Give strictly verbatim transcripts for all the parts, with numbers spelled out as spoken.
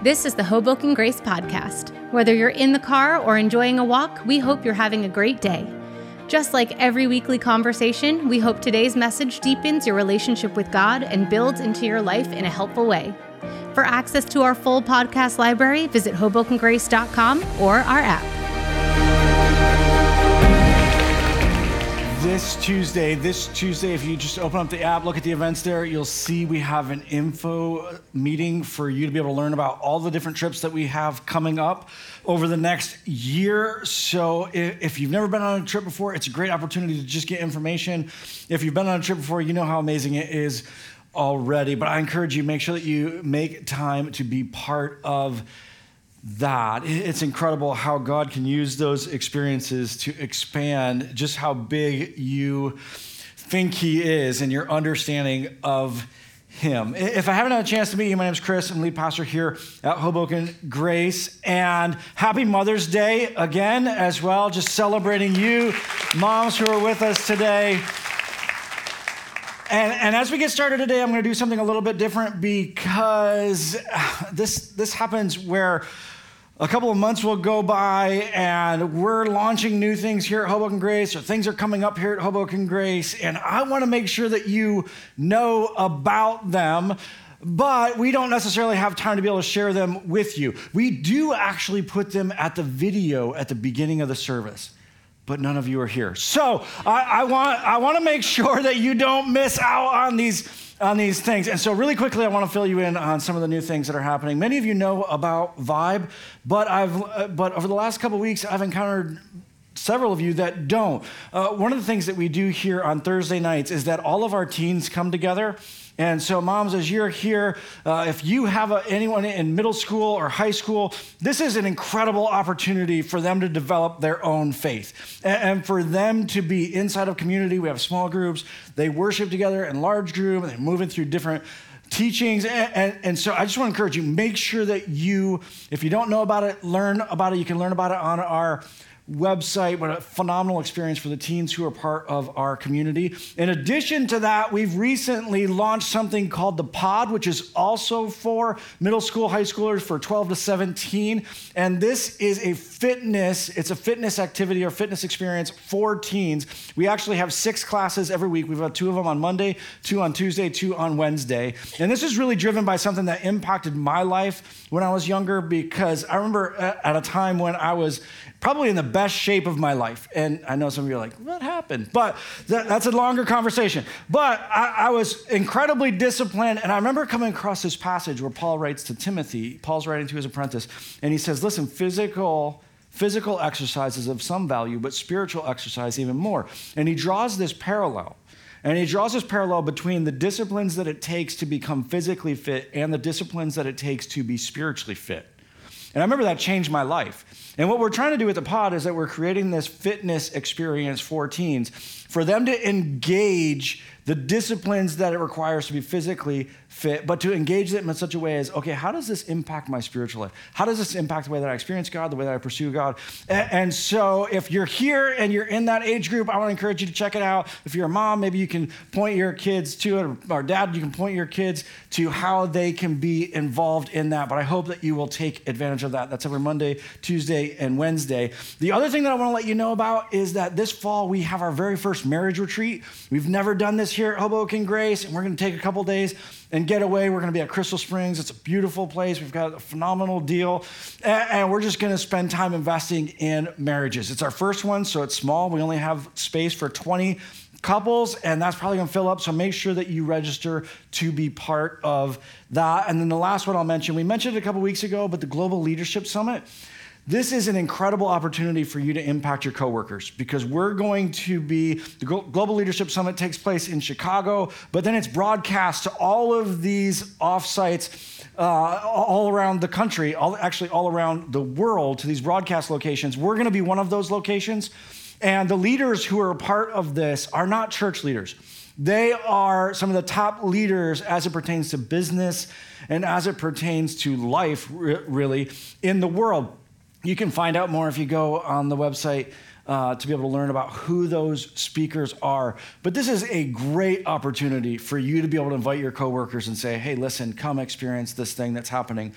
This is the Hoboken Grace Podcast. Whether you're in the car or enjoying a walk, we hope you're having a great day. Just like every weekly conversation, we hope today's message deepens your relationship with God and builds into your life in a helpful way. For access to our full podcast library, visit hoboken grace dot com or our app. This Tuesday, this Tuesday, if you just open up the app, look at the events there, you'll see we have an info meeting for you to be able to learn about all the different trips that we have coming up over the next year. So if you've never been on a trip before, it's a great opportunity to just get information. If you've been on a trip before, you know how amazing it is already. But I encourage you, make sure that you make time to be part of that. It's incredible how God can use those experiences to expand just how big you think he is and your understanding of him. If I haven't had a chance to meet you, my name is Chris. I'm lead pastor here at Hoboken Grace. And happy Mother's Day again as well. Just celebrating you, moms who are with us today. And, and as we get started today, I'm going to do something a little bit different because this this happens where a couple of months will go by and we're launching new things here at Hoboken Grace, or things are coming up here at Hoboken Grace, and I want to make sure that you know about them, but we don't necessarily have time to be able to share them with you. We do actually put them at the video at the beginning of the service, but none of you are here. So I, I want I want to make sure that you don't miss out on these on these things. And so really quickly, I want to fill you in on some of the new things that are happening. Many of you know about Vibe, but I've uh, but over the last couple of weeks, I've encountered several of you that don't. Uh, one of the things that we do here on Thursday nights is that all of our teens come together. And so moms, as you're here, uh, if you have a, anyone in middle school or high school, this is an incredible opportunity for them to develop their own faith and, and for them to be inside of community. We have small groups. They worship together in large group, and they're moving through different teachings. And, and, and so I just want to encourage you, make sure that you, if you don't know about it, learn about it. You can learn about it on our website. What a phenomenal experience for the teens who are part of our community. In addition to that, we've recently launched something called The Pod, which is also for middle school, high schoolers for twelve to seventeen. And this is a fitness, it's a fitness activity or fitness experience for teens. We actually have six classes every week. We've got two of them on Monday, two on Tuesday, two on Wednesday. And this is really driven by something that impacted my life when I was younger, because I remember at a time when I was probably in the best shape of my life. And I know some of you are like, what happened? But that, that's a longer conversation. But I, I was incredibly disciplined. And I remember coming across this passage where Paul writes to Timothy, Paul's writing to his apprentice, and he says, listen, physical, physical exercise is of some value, but spiritual exercise even more. And he draws this parallel. And he draws this parallel between the disciplines that it takes to become physically fit and the disciplines that it takes to be spiritually fit. And I remember that changed my life. And what we're trying to do with the pod is that we're creating this fitness experience for teens, for them to engage the disciplines that it requires to be physically fit, but to engage them in such a way as, okay, how does this impact my spiritual life? How does this impact the way that I experience God, the way that I pursue God? And, and so if you're here and you're in that age group, I want to encourage you to check it out. If you're a mom, maybe you can point your kids to it, or dad, you can point your kids to how they can be involved in that. But I hope that you will take advantage of that. That's every Monday, Tuesday, and Wednesday. The other thing that I want to let you know about is that this fall we have our very first marriage retreat. We've never done this here at Hoboken Grace, and we're going to take a couple days and get away. We're going to be at Crystal Springs. It's a beautiful place. We've got a phenomenal deal, and, and we're just going to spend time investing in marriages. It's our first one, so it's small. We only have space for twenty couples, and that's probably going to fill up, so make sure that you register to be part of that. And then the last one I'll mention, we mentioned it a couple weeks ago, but the Global Leadership Summit. This is an incredible opportunity for you to impact your coworkers, because we're going to be, the Global Leadership Summit takes place in Chicago, but then it's broadcast to all of these offsites uh, all around the country, all, actually all around the world, to these broadcast locations. We're going to be one of those locations, and the leaders who are a part of this are not church leaders. They are some of the top leaders as it pertains to business and as it pertains to life, really, in the world. You can find out more if you go on the website uh, to be able to learn about who those speakers are. But this is a great opportunity for you to be able to invite your coworkers and say, hey, listen, come experience this thing that's happening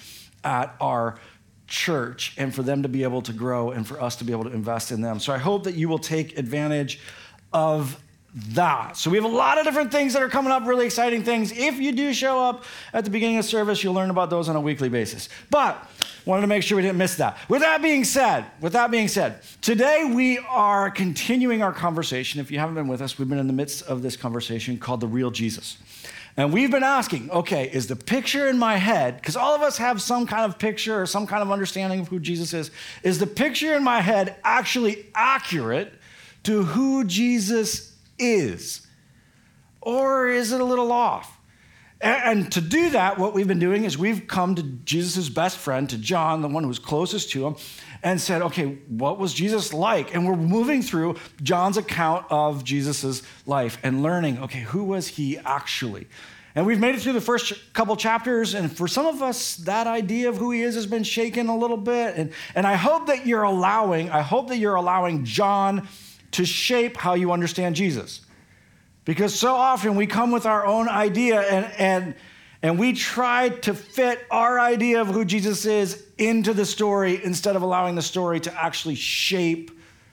at our church and for them to be able to grow and for us to be able to invest in them. So I hope that you will take advantage of that. So we have a lot of different things that are coming up, really exciting things. If you do show up at the beginning of service, you'll learn about those on a weekly basis. But wanted to make sure we didn't miss that. With that being said, with that being said, today we are continuing our conversation. If you haven't been with us, we've been in the midst of this conversation called The Real Jesus. And we've been asking, okay, is the picture in my head, because all of us have some kind of picture or some kind of understanding of who Jesus is, is the picture in my head actually accurate to who Jesus is? Or is it a little off? And to do that, what we've been doing is we've come to Jesus' best friend, to John, the one who was closest to him, and said, okay, what was Jesus like? And we're moving through John's account of Jesus' life and learning, okay, who was he actually? And we've made it through the first couple chapters, and for some of us, that idea of who he is has been shaken a little bit. And, and I hope that you're allowing, I hope that you're allowing John to shape how you understand Jesus. Because so often we come with our own idea and, and, and we try to fit our idea of who Jesus is into the story instead of allowing the story to actually shape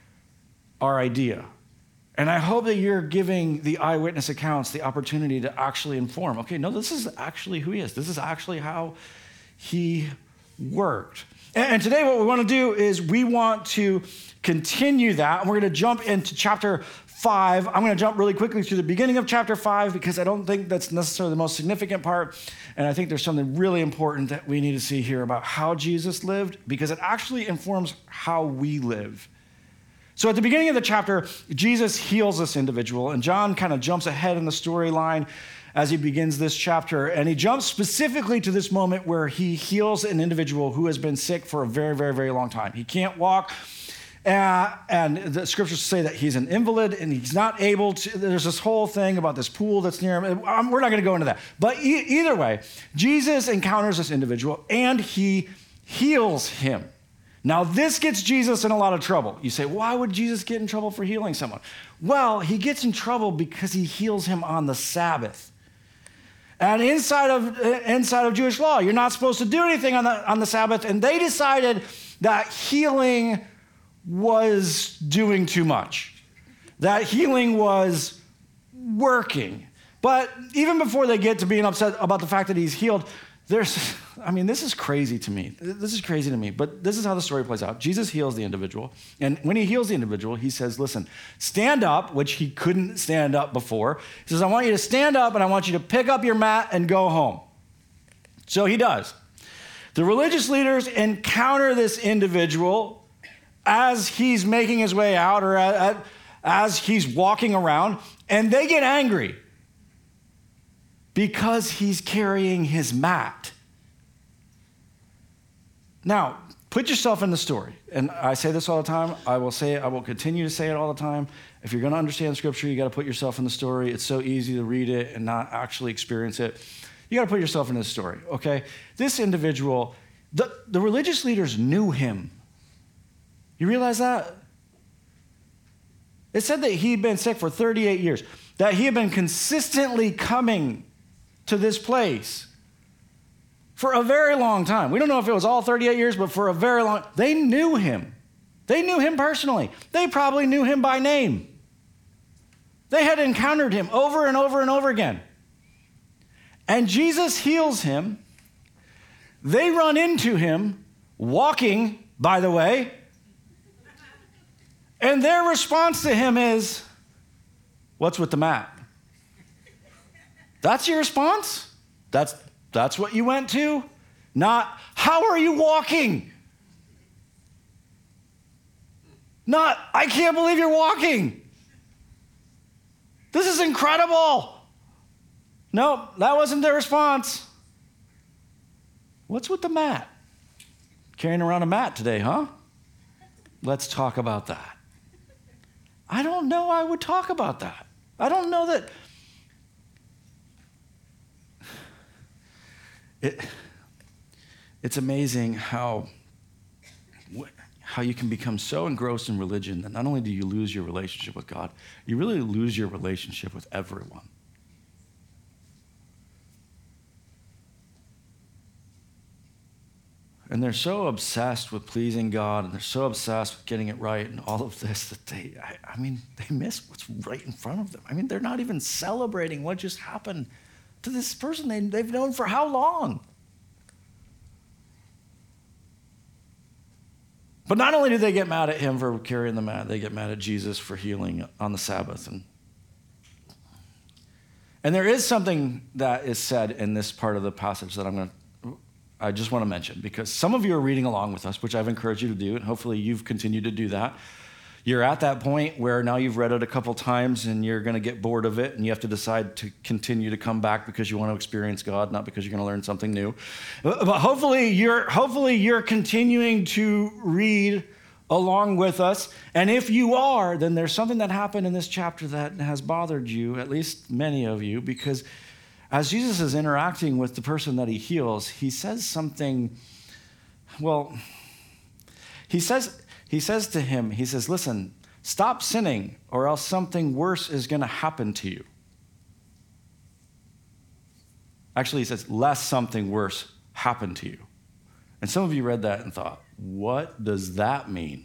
our idea. And I hope that you're giving the eyewitness accounts the opportunity to actually inform. Okay, no, this is actually who he is. This is actually how he worked. And, and today what we want to do is we want to continue that. And we're going to jump into chapter five. I'm going to jump really quickly through the beginning of chapter five because I don't think that's necessarily the most significant part. And I think there's something really important that we need to see here about how Jesus lived because it actually informs how we live. So at the beginning of the chapter, Jesus heals this individual, and John kind of jumps ahead in the storyline as he begins this chapter, and he jumps specifically to this moment where he heals an individual who has been sick for a very, very, very long time. He can't walk. Uh, and the scriptures say that he's an invalid and he's not able to. There's this whole thing about this pool that's near him. Um, we're not going to go into that. But e- either way, Jesus encounters this individual and he heals him. Now, this gets Jesus in a lot of trouble. You say, why would Jesus get in trouble for healing someone? Well, he gets in trouble because he heals him on the Sabbath. And inside of, inside of Jewish law, you're not supposed to do anything on the, on the Sabbath. And they decided that healing was doing too much, that healing was working. But even before they get to being upset about the fact that he's healed, there's, I mean, this is crazy to me. This is crazy to me, but this is how the story plays out. Jesus heals the individual, and when he heals the individual, he says, listen, stand up, which he couldn't stand up before. He says, I want you to stand up, and I want you to pick up your mat and go home. So he does. The religious leaders encounter this individual as he's making his way out or at, at, as he's walking around, and they get angry because he's carrying his mat. Now, put yourself in the story. And I say this all the time. I will say it. I will continue to say it all the time. If you're going to understand Scripture, you got to put yourself in the story. It's so easy to read it and not actually experience it. You got to put yourself in the story, okay? This individual, the, the religious leaders knew him. You realize that? It said that he'd been sick for thirty-eight years, that he had been consistently coming to this place for a very long time. We don't know if it was all thirty-eight years, but for a very long, they knew him. They knew him personally. They probably knew him by name. They had encountered him over and over and over again. And Jesus heals him. They run into him, walking, by the way, and their response to him is, what's with the mat? That's your response? That's, that's what you went to? Not, how are you walking? Not, I can't believe you're walking. This is incredible. No, that wasn't their response. What's with the mat? Carrying around a mat today, huh? Let's talk about that. I don't know I would talk about that. I don't know that. It, it's amazing how, how you can become so engrossed in religion that not only do you lose your relationship with God, you really lose your relationship with everyone. And they're so obsessed with pleasing God, and they're so obsessed with getting it right and all of this that they, I, I mean, they miss what's right in front of them. I mean, they're not even celebrating what just happened to this person they, they've known for how long? But not only do they get mad at him for carrying the mat, they get mad at Jesus for healing on the Sabbath. And, and there is something that is said in this part of the passage that I'm going to I just want to mention, because some of you are reading along with us, which I've encouraged you to do, and hopefully you've continued to do that. You're at that point where now you've read it a couple times and you're going to get bored of it, and you have to decide to continue to come back because you want to experience God, not because you're going to learn something new. But hopefully you're hopefully you're continuing to read along with us. And if you are, then there's something that happened in this chapter that has bothered you, at least many of you, because as Jesus is interacting with the person that he heals, he says something, well, he says, he says to him, he says, listen, stop sinning or else something worse is going to happen to you. Actually, he says, lest something worse happen to you. And some of you read that and thought, what does that mean?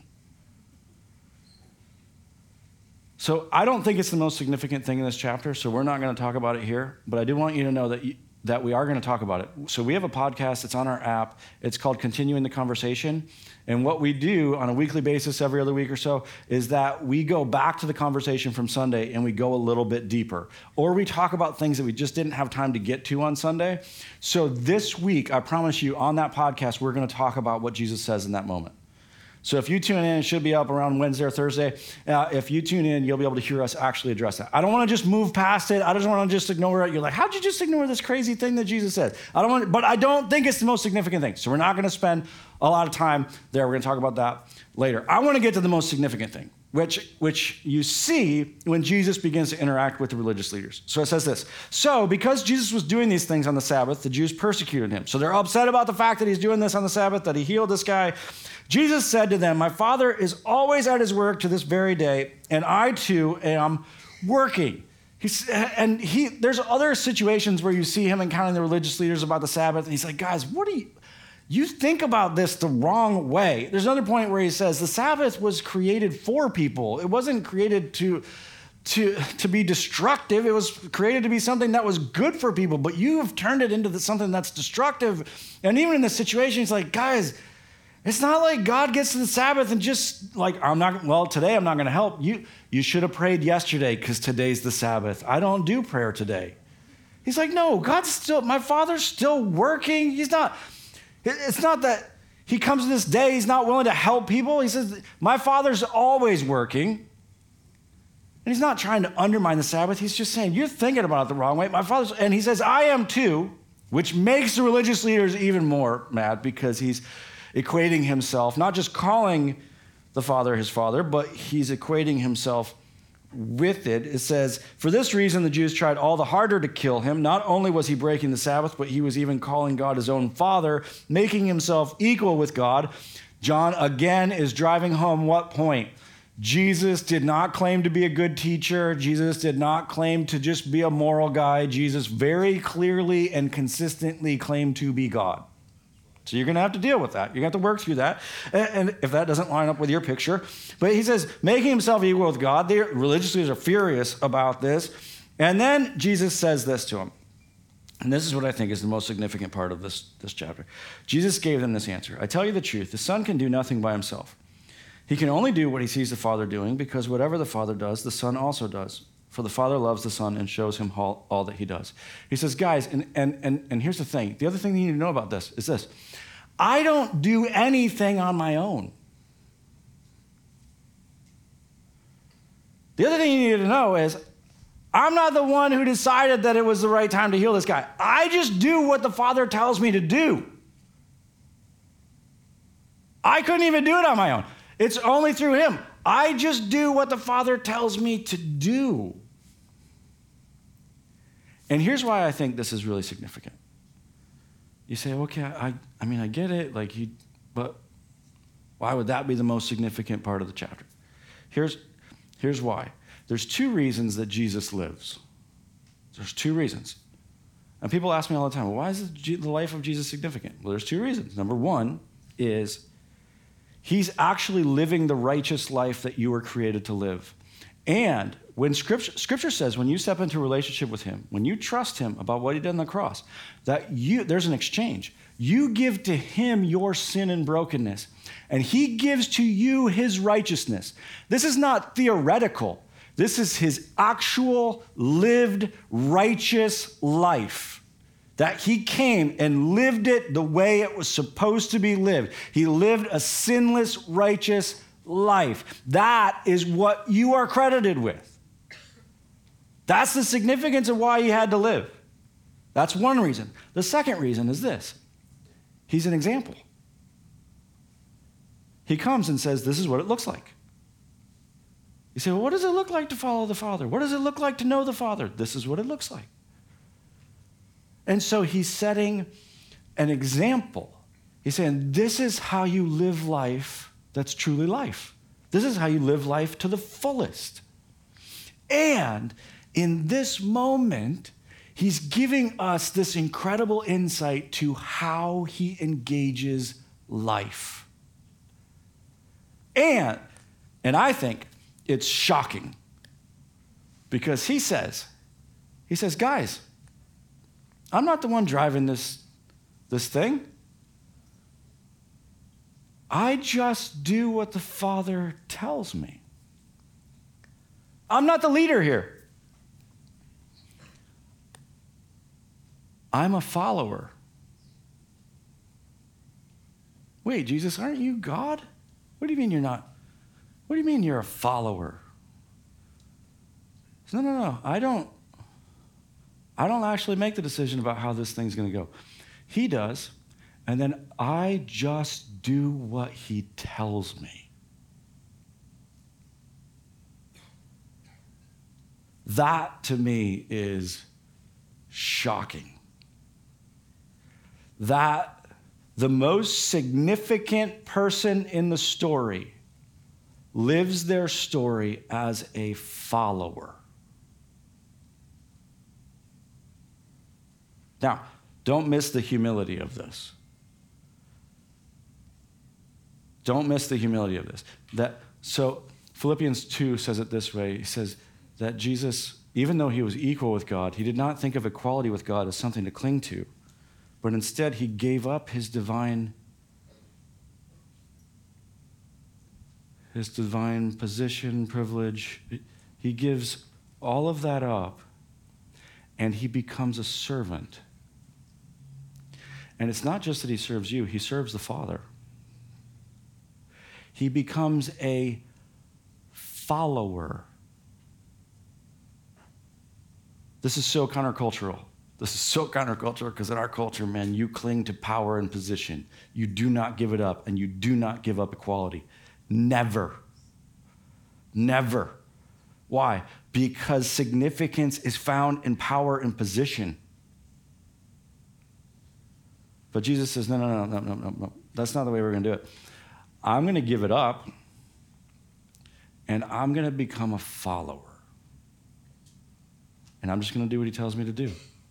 So I don't think it's the most significant thing in this chapter, so we're not going to talk about it here, but I do want you to know that you, that we are going to talk about it. So we have a podcast, it's on our app, it's called Continuing the Conversation, and what we do on a weekly basis every other week or so is that we go back to the conversation from Sunday and we go a little bit deeper, or we talk about things that we just didn't have time to get to on Sunday. So this week, I promise you, on that podcast, we're going to talk about what Jesus says in that moment. So if you tune in, it should be up around Wednesday or Thursday. Uh, if you tune in, you'll be able to hear us actually address that. I don't want to just move past it. I just want to just ignore it. You're like, how'd you just ignore this crazy thing that Jesus said? I don't want, but I don't think it's the most significant thing. So we're not going to spend a lot of time there. We're going to talk about that later. I want to get to the most significant thing, which, which you see when Jesus begins to interact with the religious leaders. So it says this. So because Jesus was doing these things on the Sabbath, the Jews persecuted him. So they're upset about the fact that he's doing this on the Sabbath, that he healed this guy. Jesus said to them, my Father is always at his work to this very day, and I too am working. He's, and he, there's other situations where you see him encountering the religious leaders about the Sabbath, and he's like, guys, what do you, you think about this the wrong way. There's another point where he says the Sabbath was created for people. It wasn't created to, to, to be destructive. It was created to be something that was good for people, but you have turned it into something that's destructive. And even in this situation, he's like, guys, it's not like God gets to the Sabbath and just like, I'm not, well, today I'm not going to help. You You should have prayed yesterday because today's the Sabbath. I don't do prayer today. He's like, no, God's still, my Father's still working. He's not, it's not that he comes to this day, he's not willing to help people. He says, my Father's always working. And he's not trying to undermine the Sabbath. He's just saying, you're thinking about it the wrong way. My Father's, and he says, I am too, which makes the religious leaders even more mad because he's equating himself, not just calling the Father his Father, but he's equating himself with it. It says, for this reason, the Jews tried all the harder to kill him. Not only was he breaking the Sabbath, but he was even calling God his own Father, making himself equal with God. John again is driving home what point? Jesus did not claim to be a good teacher. Jesus did not claim to just be a moral guy. Jesus very clearly and consistently claimed to be God. So you're going to have to deal with that. You're going to have to work through that. And if that doesn't line up with your picture. But he says, making himself equal with God. The religious leaders are furious about this. And then Jesus says this to him. And this is what I think is the most significant part of this, this chapter. Jesus gave them this answer. I tell you the truth, the Son can do nothing by himself. He can only do what he sees the Father doing, because whatever the Father does, the Son also does. For the Father loves the Son and shows him all, all that he does. He says, guys, and, and, and, and here's the thing. The other thing you need to know about this is this. I don't do anything on my own. The other thing you need to know is I'm not the one who decided that it was the right time to heal this guy. I just do what the Father tells me to do. I couldn't even do it on my own. It's only through him. I just do what the Father tells me to do. And here's why I think this is really significant. You say, okay, I, I mean, I get it, like he, but why would that be the most significant part of the chapter? Here's, here's why. There's two reasons that Jesus lives. There's two reasons. And people ask me all the time, well, why is the life of Jesus significant? Well, there's two reasons. Number one, is he's actually living the righteous life that you were created to live. And when scripture, scripture says when you step into a relationship with him, when you trust him about what he did on the cross, that you there's an exchange. You give to him your sin and brokenness, and he gives to you his righteousness. This is not theoretical. This is his actual lived righteous life, that he came and lived it the way it was supposed to be lived. He lived a sinless, righteous life. That is what you are credited with. That's the significance of why he had to live. That's one reason. The second reason is this. He's an example. He comes and says, this is what it looks like. You say, well, what does it look like to follow the Father? What does it look like to know the Father? This is what it looks like. And so he's setting an example. He's saying, this is how you live life that's truly life. This is how you live life to the fullest. And in this moment, he's giving us this incredible insight to how he engages life. And, and I think it's shocking because he says, he says, guys, I'm not the one driving this, this thing. I just do what the Father tells me. I'm not the leader here. I'm a follower. Wait, Jesus, aren't you God? What do you mean you're not? What do you mean you're a follower? No, no, no. I don't, I don't actually make the decision about how this thing's going to go. He does, and then I just do what he tells me. That, to me, is shocking. That the most significant person in the story lives their story as a follower. Now, don't miss the humility of this. Don't miss the humility of this. That, so Philippians two says it this way. He says that Jesus, even though he was equal with God, he did not think of equality with God as something to cling to, but instead he gave up his divine, his divine position, privilege. He gives all of that up, and he becomes a servant. And it's not just that he serves you, he serves the Father. He becomes a follower. This is so countercultural. This is so countercultural because in our culture, man, you cling to power and position. You do not give it up, and you do not give up equality. Never. Never. Why? Because significance is found in power and position. But Jesus says, no, no, no, no, no, no, no. That's not the way we're going to do it. I'm going to give it up, and I'm going to become a follower. And I'm just going to do what he tells me to do.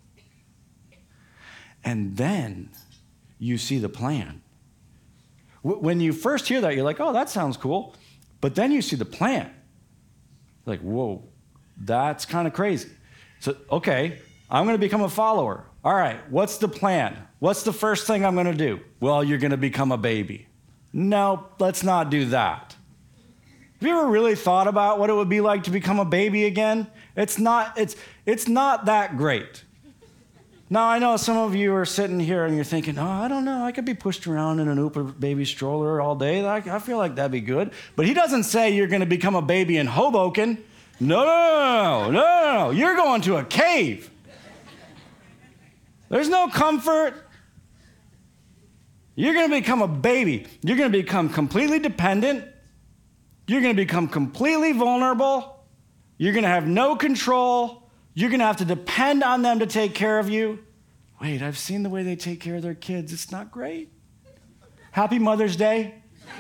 And then you see the plan. When you first hear that, you're like, oh, that sounds cool. But then you see the plan. You're like, whoa, that's kind of crazy. So, okay, I'm going to become a follower. All right, what's the plan? What's the first thing I'm going to do? Well, you're going to become a baby. No, let's not do that. Have you ever really thought about what it would be like to become a baby again? It's not, it's, it's not that great. Now, I know some of you are sitting here and you're thinking, oh, I don't know, I could be pushed around in an Uber baby stroller all day. I, I feel like that'd be good. But he doesn't say you're going to become a baby in Hoboken. No, no, no, no, no. You're going to a cave. There's no comfort. You're going to become a baby. You're going to become completely dependent. You're going to become completely vulnerable. You're going to have no control. You're going to have to depend on them to take care of you. Wait, I've seen the way they take care of their kids. It's not great. Happy Mother's Day.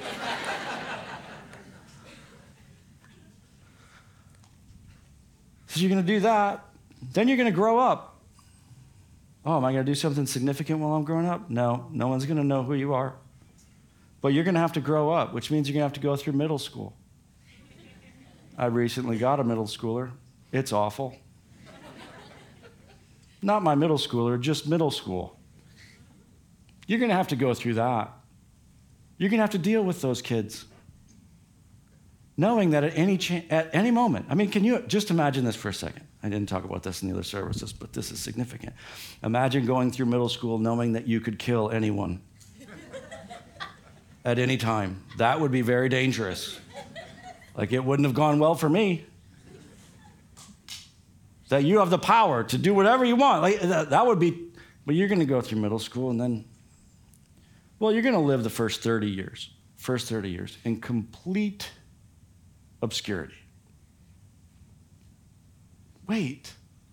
So you're going to do that. Then you're going to grow up. Oh, am I going to do something significant while I'm growing up? No, no one's going to know who you are. But you're going to have to grow up, which means you're going to have to go through middle school. I recently got a middle schooler. It's awful. Not my middle schooler, just middle school. You're going to have to go through that. You're going to have to deal with those kids. Knowing that at any cha- at any moment, I mean, can you just imagine this for a second? I didn't talk about this in the other services, but this is significant. Imagine going through middle school knowing that you could kill anyone at any time. That would be very dangerous. Like, it wouldn't have gone well for me. That you have the power to do whatever you want. Like, that, that would be, but you're going to go through middle school and then, well, you're going to live the first thirty years, first thirty years in complete obscurity. Wait.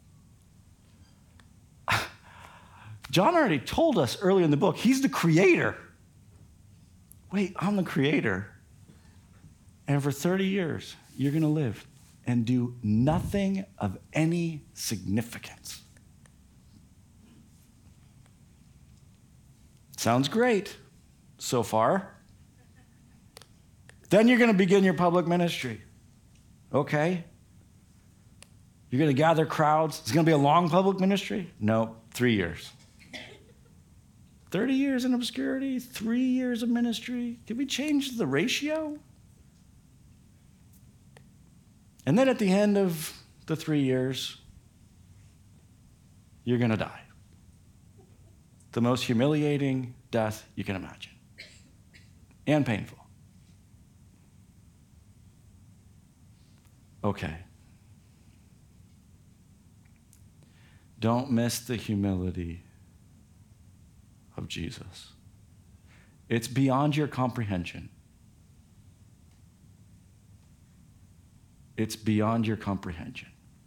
John already told us earlier in the book, he's the creator. Wait, I'm the creator. And for thirty years, you're going to live and do nothing of any significance. Sounds great so far. Then you're going to begin your public ministry. Okay. You're going to gather crowds. It's going to be a long public ministry? No, three years. thirty years in obscurity, three years of ministry. Did we change the ratio? And then at the end of the three years, you're going to die. The most humiliating death you can imagine. And painful. Okay. Don't miss the humility of Jesus. It's beyond your comprehension. It's beyond your comprehension.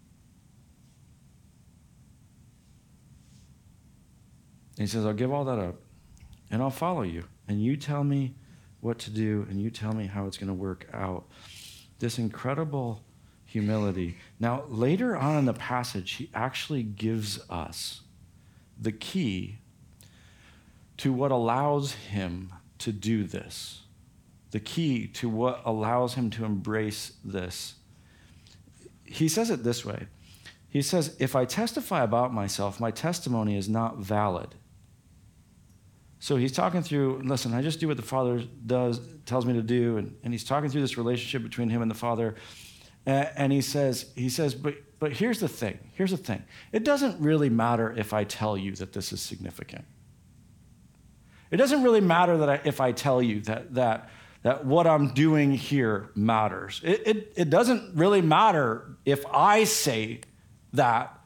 And he says, I'll give all that up, and I'll follow you. And you tell me what to do, and you tell me how it's going to work out. This incredible humility. Now, later on in the passage, he actually gives us the key to what allows him to do this. The key to what allows him to embrace this. He says it this way. He says, if I testify about myself, my testimony is not valid. So he's talking through, listen, I just do what the Father does, tells me to do, and, and he's talking through this relationship between him and the Father. And, and he says, he says, but but here's the thing, here's the thing. It doesn't really matter if I tell you that this is significant. It doesn't really matter that I, if I tell you that that that what I'm doing here matters. It, it, it doesn't really matter if I say that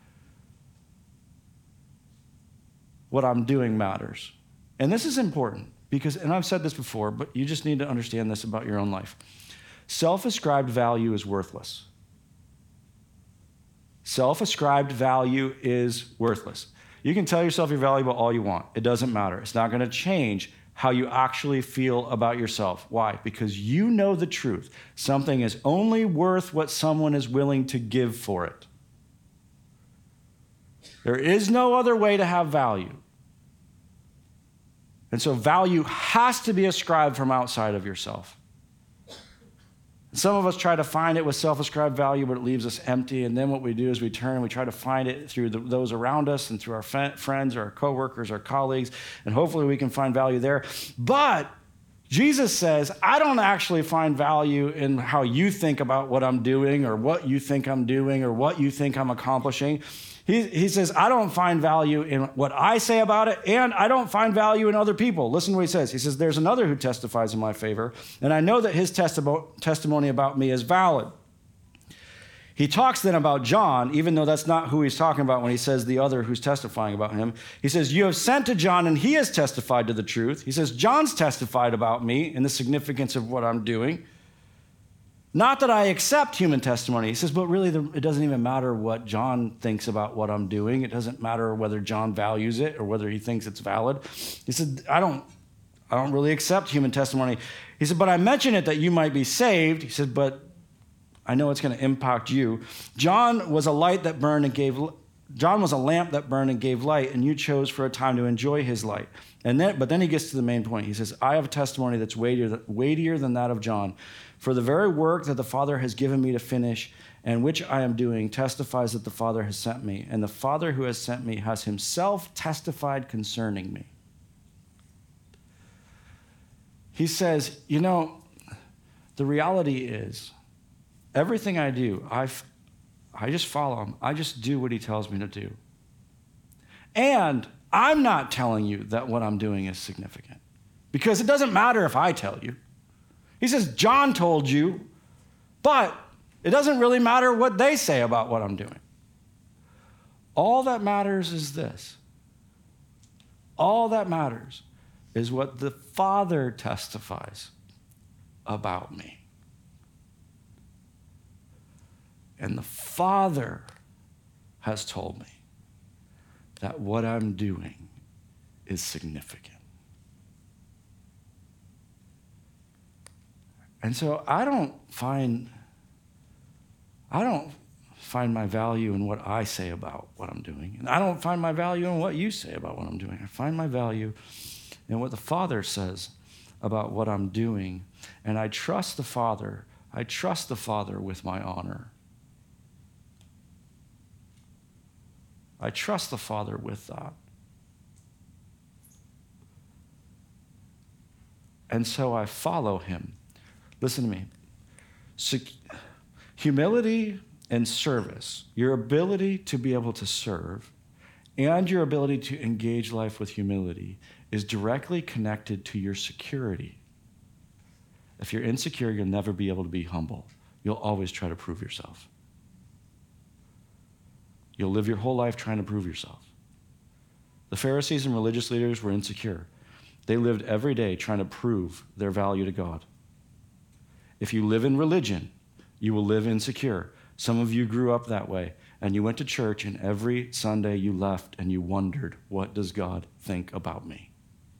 what I'm doing matters. And this is important because, and I've said this before, but you just need to understand this about your own life. Self-ascribed value is worthless. Self-ascribed value is worthless. You can tell yourself you're valuable all you want. It doesn't matter. It's not going to change how you actually feel about yourself. Why? Because you know the truth. Something is only worth what someone is willing to give for it. There is no other way to have value. And so value has to be ascribed from outside of yourself. Some of us try to find it with self-ascribed value, but it leaves us empty. And then what we do is we turn and we try to find it through the, those around us and through our f- friends or our coworkers, our colleagues, and hopefully we can find value there. But Jesus says, I don't actually find value in how you think about what I'm doing or what you think I'm doing or what you think I'm accomplishing. He, he says, I don't find value in what I say about it, and I don't find value in other people. Listen to what he says. He says, there's another who testifies in my favor, and I know that his testi- testimony about me is valid. He talks then about John, even though that's not who he's talking about when he says the other who's testifying about him. He says, you have sent to John, and he has testified to the truth. He says, John's testified about me and the significance of what I'm doing. Not that I accept human testimony. He says, but really the, it doesn't even matter what John thinks about what I'm doing. It doesn't matter whether John values it or whether he thinks it's valid. He said, I don't, I don't really accept human testimony. He said, but I mention it that you might be saved. He said, but I know it's going to impact you. John was a light that burned and gave John was a lamp that burned and gave light, and you chose for a time to enjoy his light. And then, but then he gets to the main point. He says, I have a testimony that's weightier, weightier than that of John. For the very work that the Father has given me to finish, and which I am doing, testifies that the Father has sent me. And the Father who has sent me has himself testified concerning me. He says, you know, the reality is, everything I do, I've, I just follow him. I just do what he tells me to do. And I'm not telling you that what I'm doing is significant, because it doesn't matter if I tell you. He says, John told you, but it doesn't really matter what they say about what I'm doing. All that matters is this. All that matters is what the Father testifies about me. And the Father has told me that what I'm doing is significant. And so I don't find, I don't find my value in what I say about what I'm doing. And I don't find my value in what you say about what I'm doing. I find my value in what the Father says about what I'm doing. And I trust the Father. I trust the Father with my honor. I trust the Father with that. And so I follow him. Listen to me. Sec- humility and service, your ability to be able to serve and your ability to engage life with humility is directly connected to your security. If you're insecure, you'll never be able to be humble. You'll always try to prove yourself. You'll live your whole life trying to prove yourself. The Pharisees and religious leaders were insecure. They lived every day trying to prove their value to God. If you live in religion, you will live insecure. Some of you grew up that way, and you went to church, and every Sunday you left and you wondered, what does God think about me?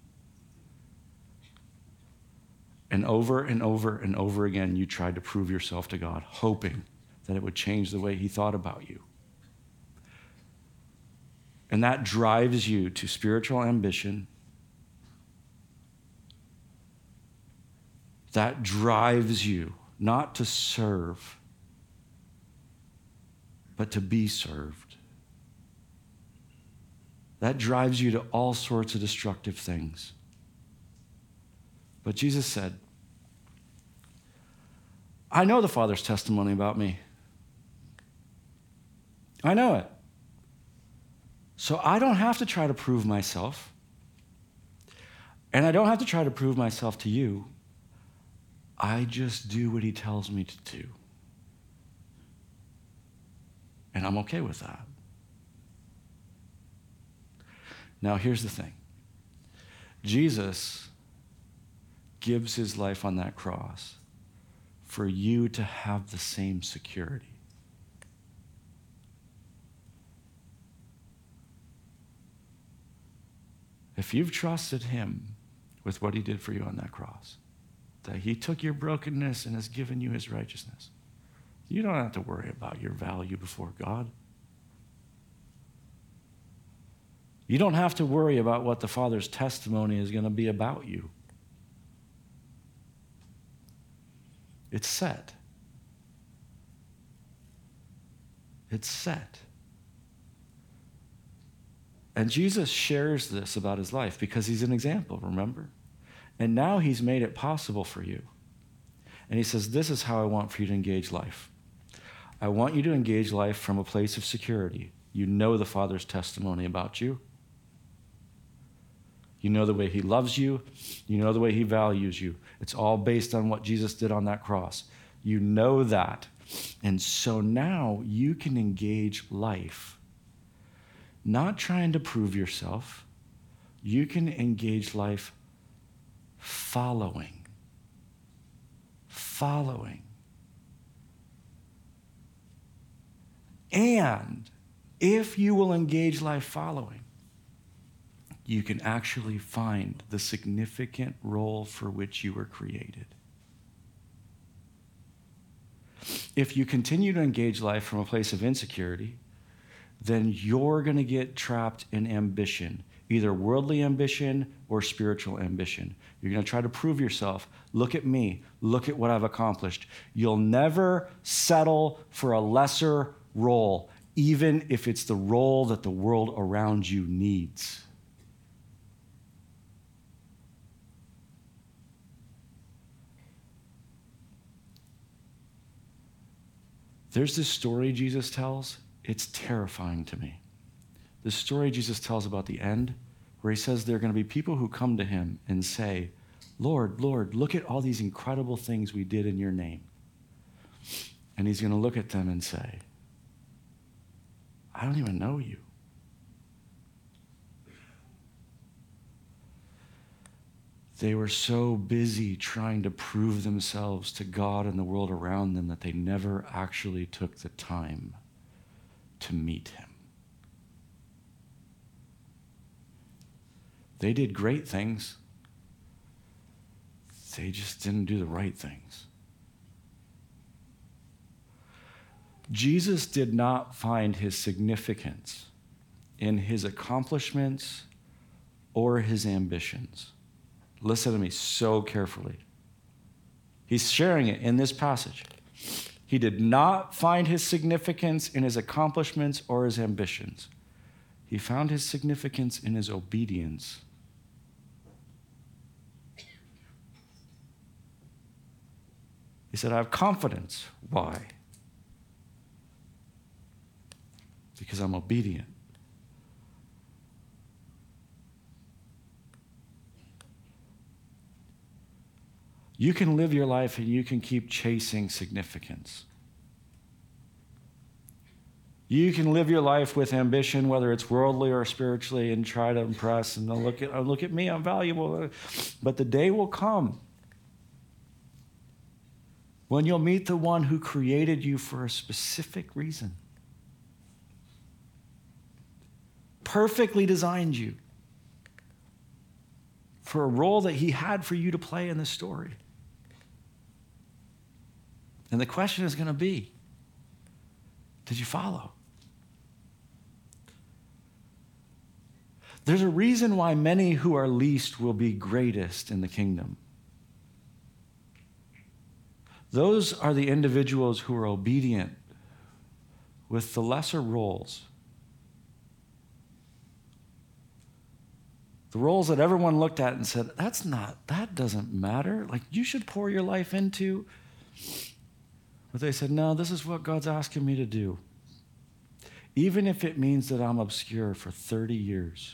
And over and over and over again, you tried to prove yourself to God, hoping that it would change the way he thought about you. And that drives you to spiritual ambition. That drives you not to serve, but to be served. That drives you to all sorts of destructive things. But Jesus said, I know the Father's testimony about me. I know it. So I don't have to try to prove myself. And I don't have to try to prove myself to you. I just do what he tells me to do. And I'm okay with that. Now, here's the thing. Jesus gives his life on that cross for you to have the same security. If you've trusted him with what he did for you on that cross, that he took your brokenness and has given you his righteousness, you don't have to worry about your value before God. You don't have to worry about what the Father's testimony is going to be about you. It's set. It's set. And Jesus shares this about his life because he's an example, remember? And now he's made it possible for you. And he says, this is how I want for you to engage life. I want you to engage life from a place of security. You know the Father's testimony about you. You know the way he loves you. You know the way he values you. It's all based on what Jesus did on that cross. You know that. And so now you can engage life, not trying to prove yourself. You can engage life following. Following. And if you will engage life following, you can actually find the significant role for which you were created. If you continue to engage life from a place of insecurity, then you're going to get trapped in ambition, either worldly ambition or spiritual ambition. You're going to try to prove yourself. Look at me. Look at what I've accomplished. You'll never settle for a lesser role, even if it's the role that the world around you needs. There's this story Jesus tells. It's terrifying to me. The story Jesus tells about the end, where he says there are going to be people who come to him and say, Lord, Lord, look at all these incredible things we did in your name. And he's going to look at them and say, I don't even know you. They were so busy trying to prove themselves to God and the world around them that they never actually took the time to meet him. They did great things. They just didn't do the right things. Jesus did not find his significance in his accomplishments or his ambitions. Listen to me so carefully. He's sharing it in this passage. He did not find his significance in his accomplishments or his ambitions. He found his significance in his obedience. He said, I have confidence. Why? Because I'm obedient. You can live your life and you can keep chasing significance. You can live your life with ambition, whether it's worldly or spiritually, and try to impress and look at, oh, look at me, I'm valuable. But the day will come when you'll meet the one who created you for a specific reason, perfectly designed you for a role that he had for you to play in the story. And the question is going to be, did you follow? There's a reason why many who are least will be greatest in the kingdom. Those are the individuals who are obedient with the lesser roles. The roles that everyone looked at and said, that's not, that doesn't matter. Like, you should pour your life into. But they said, no, this is what God's asking me to do. Even if it means that I'm obscure for thirty years.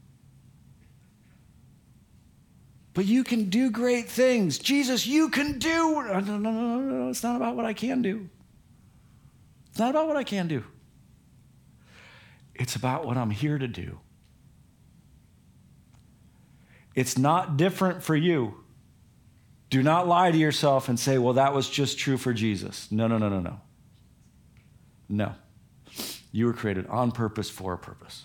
But you can do great things. Jesus, you can do. No, no, no, no, no. It's not about what I can do. It's not about what I can do. It's about what I'm here to do. It's not different for you. Do not lie to yourself and say, well, that was just true for Jesus. No, no, no, no, no. No. You were created on purpose for a purpose.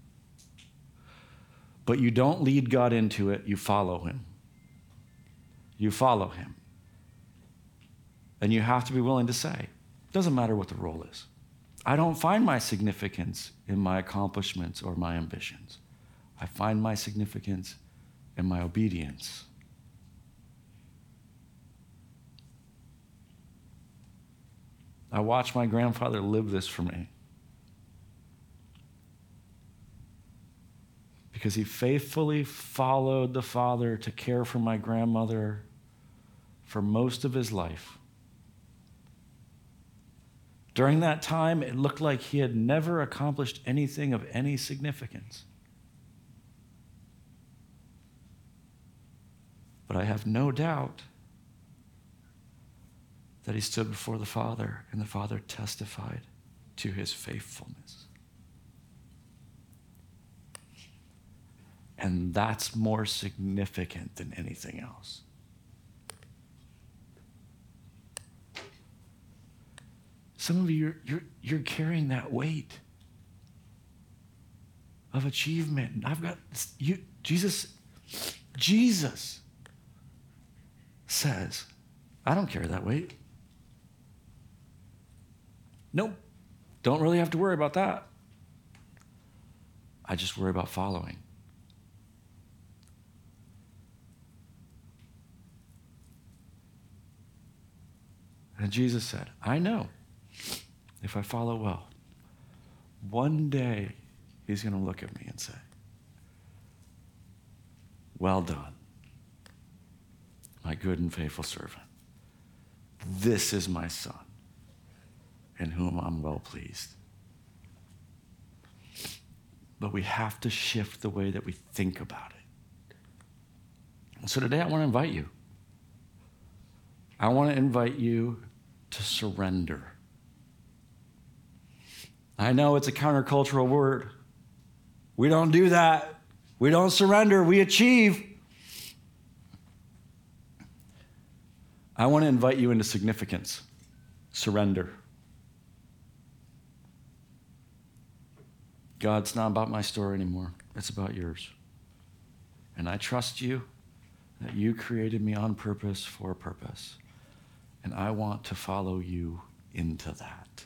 But you don't lead God into it, you follow him. You follow him. And you have to be willing to say, doesn't matter what the role is. I don't find my significance in my accomplishments or my ambitions. I find my significance in my obedience. I watched my grandfather live this for me. Because he faithfully followed the Father to care for my grandmother for most of his life. During that time, it looked like he had never accomplished anything of any significance. But I have no doubt that he stood before the Father, and the Father testified to his faithfulness. And that's more significant than anything else. Some of you, you're, you're, you're carrying that weight of achievement. I've got, you, Jesus, Jesus says, I don't carry that weight. Nope, don't really have to worry about that. I just worry about following. And Jesus said, I know if I follow well, one day he's going to look at me and say, well done, my good and faithful servant. This is my son, in whom I'm well pleased. But we have to shift the way that we think about it. And so today I want to invite you. I want to invite you to surrender. I know it's a countercultural word. We don't do that. We don't surrender. We achieve. I want to invite you into significance. Surrender. God, it's not about my story anymore. It's about yours. And I trust you that you created me on purpose for a purpose. And I want to follow you into that.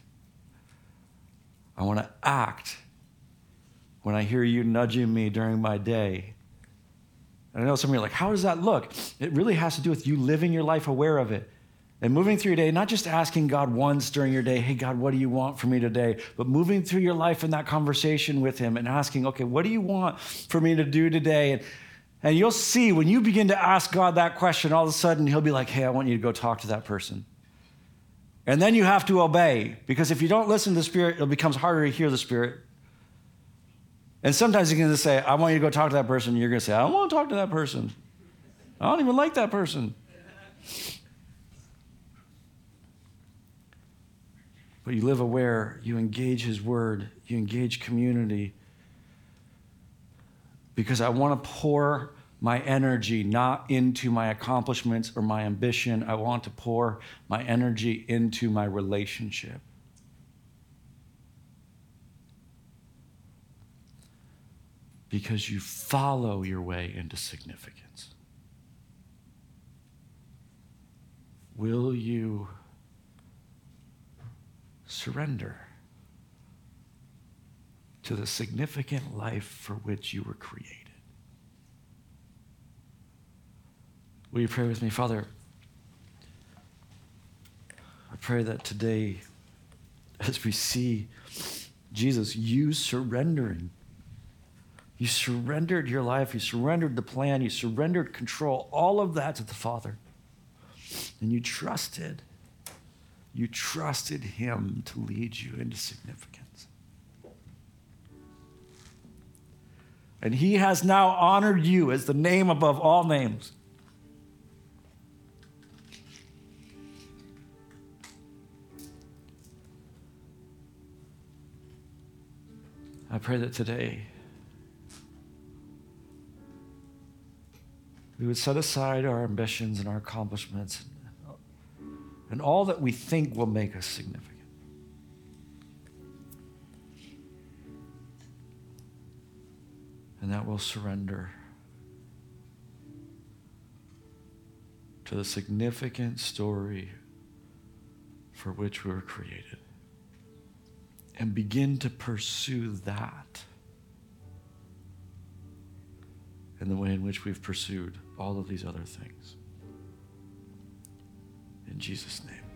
I want to act when I hear you nudging me during my day. And I know some of you are like, how does that look? It really has to do with you living your life aware of it. And moving through your day, not just asking God once during your day, hey, God, what do you want from me today? But moving through your life in that conversation with him and asking, okay, what do you want for me to do today? And, and you'll see when you begin to ask God that question, all of a sudden he'll be like, hey, I want you to go talk to that person. And then you have to obey, because if you don't listen to the Spirit, it becomes harder to hear the Spirit. And sometimes he's going to say, I want you to go talk to that person. And you're going to say, I don't want to talk to that person. I don't even like that person. But you live aware, you engage his word, you engage community. Because I want to pour my energy not into my accomplishments or my ambition. I want to pour my energy into my relationship. Because you follow your way into significance. Will you surrender to the significant life for which you were created? Will you pray with me? Father, I pray that today, as we see Jesus, you surrendering, you surrendered your life, you surrendered the plan, you surrendered control, all of that to the Father. And you trusted, you trusted him to lead you into significance. And he has now honored you as the name above all names. I pray that today we would set aside our ambitions and our accomplishments and, and all that we think will make us significant. And that we'll surrender to the significant story for which we were created. And begin to pursue that in the way in which we've pursued all of these other things. In Jesus' name.